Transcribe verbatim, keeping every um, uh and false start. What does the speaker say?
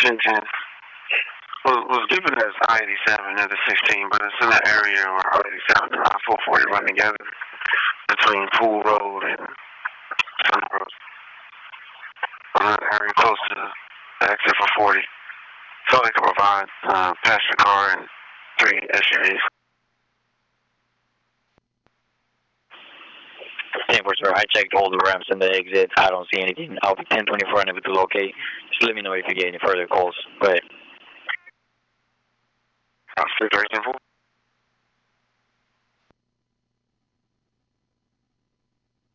ten ten. Was, was given as I eighty-seven at the sixteen, but it's in that area where I eighty-seven and I four forty run together between Pool Road and Sun Road. I'm in an area close to the exit for forty. So they can provide uh, passenger car and three S U Vs. ten four, sir. I checked all the ramps and the exits. I don't see anything. I'll be ten twenty-four unable to locate. Just let me know if you get any further calls. Go ahead. I'll stay ten four.